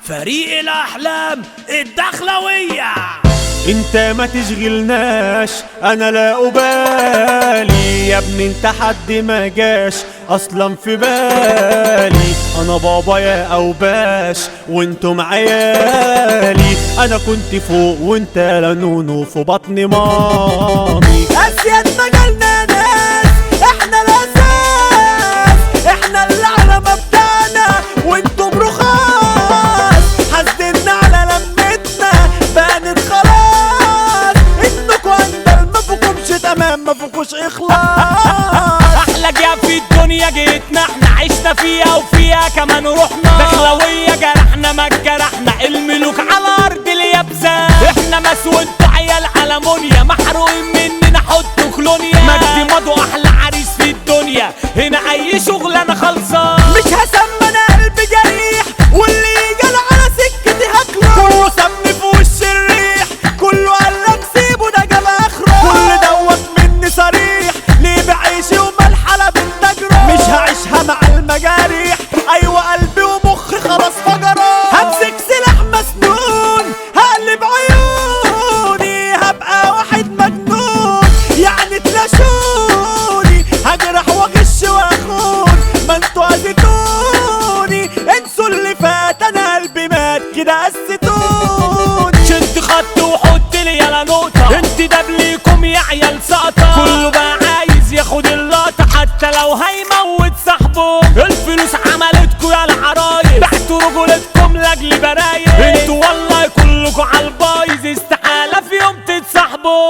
فريق الأحلام الدخلوية. انت ما تشغلناش انا لا ابالي يا ابني، انت حد ما جاش اصلا في بالي. انا بابا يا اوباش وانتم عيالي، انا كنت فوق وانت لنونو في بطن مامي. اسياد مجالنا ناس، احنا الاساس، احنا اللي على مبدأنا وانتم رخاص. حاسدنا على لمتنا بانت خلاص، انكوا اندل ما فيكمش تمام، ما فيكوش اخلاص. احلى جاب في الدنيا جيتنا، احنا عشنا فيها وفيها كمان روحنا. دخلوية جرحنا ما جرحنا، الملوك على ارض اليابسة. احنا ماس وانتوا عيال علمونيا، محروقين مننا حطوا كلونيا. مجدي مضو احلى عريس في الدنيا، هنا اي شغلانة خلصان. مش هسمى انا قلبي جريح، واللي يجي على سكتي هاكله. كله سمني في وش الريح، كله قالك سيبه ده جاب اخره. كل دوت مني صريح، ليه بعيشي وملحلة بالتجربة. مش هعيشها مع المجاريح، ايوه قلبي ومخي خلاص فجروا. همسك سلاح مسنون، هقلب عيوني، هبقى واحد مجنون. يعني تلاشوني، هجرح واغش واخون، ما انتوا اذيتوني. انسوا اللي فات، انا قلبي مات كده قستوني. شد خط وحط لي يلا نقطة، انت دبليكم يا عيال سقطة. كله بقى عايز ياخد اللقطة، حتى لو هيموت صاحبه. الفلوس عملتكوا يا العرايس، بعتوا رجولتكم لاجل برايس. انتوا والله كلكوا عالبايظ، استحالة في يوم تتصاحبوا.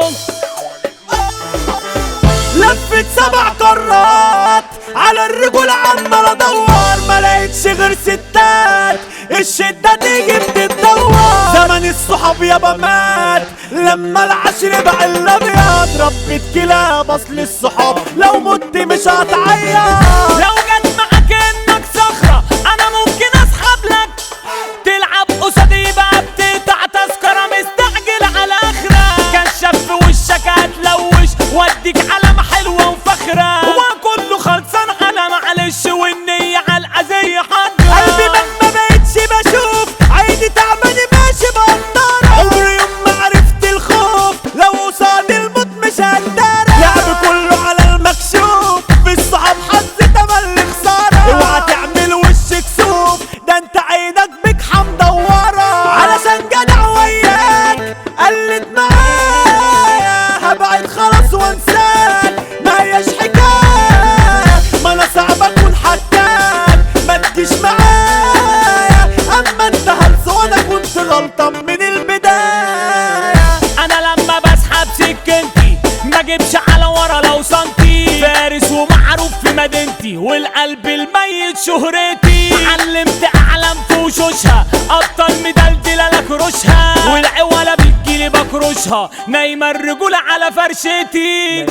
لفت 7 قارات على الرجول عمال ادور، ما لقيتش غير ستات الشدة تيجي بتتدور. زمن الصحاب يابا مات، لما العشر بقى الابيض. ربة كلاب اصل الصحاب، لو مت مش هتعيط. لو جت معاك انك صخرة انا ممكن اسحب لك، تلعب قصادي بقى بتقطع تذكرة، مستعجل على اخرة. كشف في وشك هتلوش، واديك علامة حلوة وفخرة. وكله خلصان على معلش، والنية على الأذية حاضرة. قلبي ما بقتش بشوف، عيني تعباني ماشي بقطارة. عمري يوم ما عرفت الخوف، لو قصاد الموت مش هقدر. لعب كله على المكشوف، في الصحاب حظ تملي خسارة. اوعى تعمل وش كسوف، ده انت عينك بجحة مدورة. علشان جدع وياك قلت معايا، هبعد خلاص وانساك، ما هياش حكاية. ما انا صعب اكون حكاك، ما تجيش معايا. اما انت هلزونة كنت غلطان من البداية. أنا لما بسحب سكنتي ما جيبش على ورا لو سنتي. فارس ومعروف في مدينتي، والقلب الميت شهرتي. علمت أعلام في وشوشها، أبطال مدلدلة لك رشها. والعوالة بتجيلي بكرشها، نايمة الرجولة على فرشتي.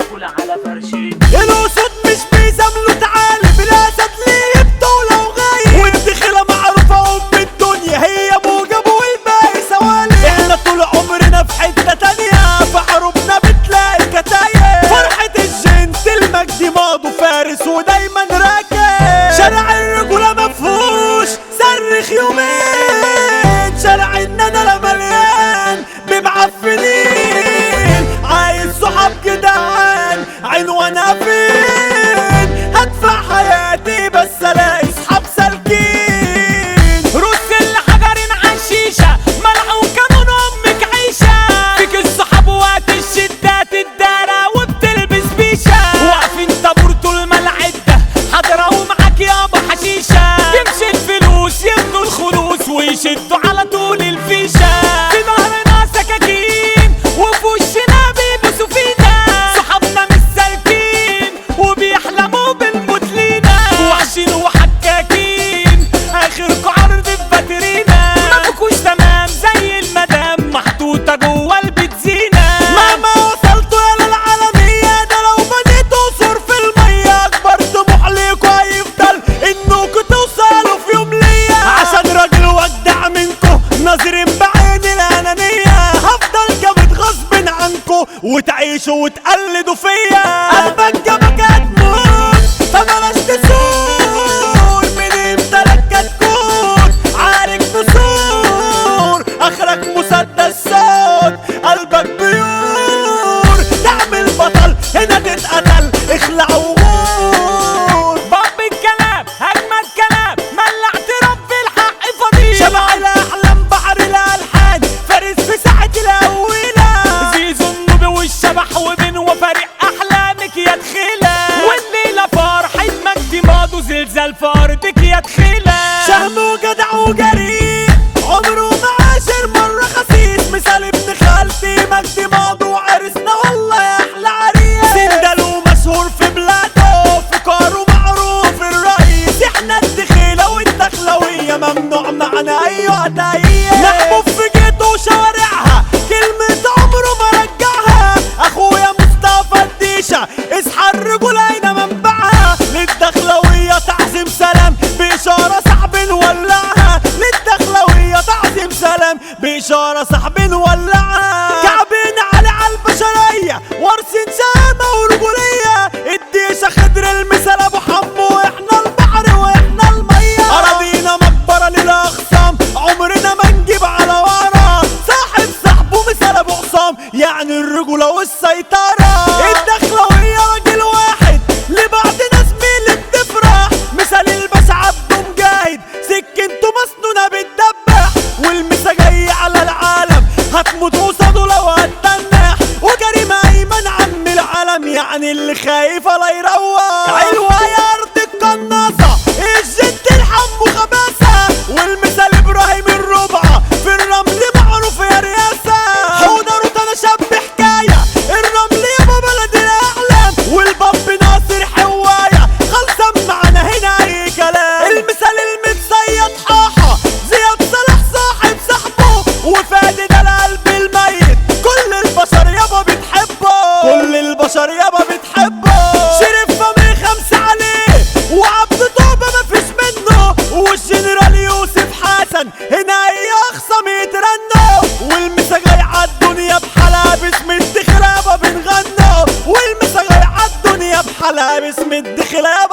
الاسود مش بيزاملوا، تعالي بالاسد ليه يبدوا لو غايب. والدخيلة معروفة ام الدنيا، هي موجب والباقي سوالي. احنا طول عمرنا في حتة تانية، في حروبنا بتلاقي كتايب. فرحة الجنت المجدي ماضو فارس ودايما راكب. شارع الرجولة مفهوش صرخ يومين، شارع الندلة مليان بمعفنين. عايز صحاب جدعان عنوانها فين، هدفع حياتي بس الاقي صحاب سالكين. رص الحجرين عالشيشة، ملعون كانون امك عيشة. فيك الصحاب وقت الشدات الدارة وبتلبس بيشة. واقفين طابور طول ما العدة حاضرة ومعاك يابا حشيشة. يمشي الفلوس يمنوا الخلوص، ويشدوا على طول الفيشة. في ظهرنا سكاكين، وفي وشنا بيبوسوا فينا. صحابنا مش سالكين، وبيحلموا بالموت لينا. وحشين وحكاكين، اخركوا عرض في باترينا. ما بكوش تمام زي المدام، محطوطة جوا البيت زينة. مهما وصلتوا يا للعالمية، ده لو بنيتوا سور في المية. اكبر طموح ليكوا هيفضل انكوا توصلوا في يوم ليا. عشان راجل وجدع من زلزال في ارضك يا دخيلة. شهم وجدع وجريء عمره ما عاشر مرة خسيس، مثال ابن خالتي مجدي موضوع عرسنا والله يا احلى عريس. سندل ومشهور في بلاده فكاره معروف الرئيس، احنا الدخيلة والدخلوية ممنوع معنا ايوه تاية. محبوب في جيته وشوارعها كلمة عمره ما رجعها، اخويا مصطفى الديشة اصحى الرجولة هنا منبعها. للدخلوية تعظيم سلام بإشارة صاحب نولعها، للدخلوية تعظيم سلام بإشارة صاحب نولعها. كعبين على البشرية وارثين شهامة ورجولية، الديشة خضر المثال ابو حمو واحنا البحر واحنا المية. اراضينا مقبرة للاخصام عمرنا ما نجيب على ورا، صاحب صاحبه مثال ابو عصام يعني الرجولة والسيطرة. الدخلوية راجل واحد لبعضنا زميل بتفرح، مثال الباشا عبده مجاهد سكنته مسنونة بتدبح، والمسا جاي على العالم هتموت قصاده لو هتتنح، وكريم ايمن عم العالم يعني اللي خايف لا يروح. علوة يا ارض القناصة الجد الحم وخباثة، والمثال ابراهيم الربعة في الرمل معروف يا رياسة. حوضر انا شاب حكاية الرمل يابا بلد الاحلام، والباب ناصر حواية خلصان معنا هنا اي كلام. المثال المتصيد حاحة زياد صالح صاحب صاحبه، وفادي ده القلب الميت كل البشر يابا بتحبه، كل البشر يابا بتحبه. شريف فمي 5 عليه وعبد طوبة مفيش منه، والجنرال يوسف حسن هنا اي اخصم يترنوا، والمسا جاي عالدنيا بحالها باسم الدخلة يابا بنغنوا، والمسا جاي عالدنيا بحالها باسم الدخلة يابا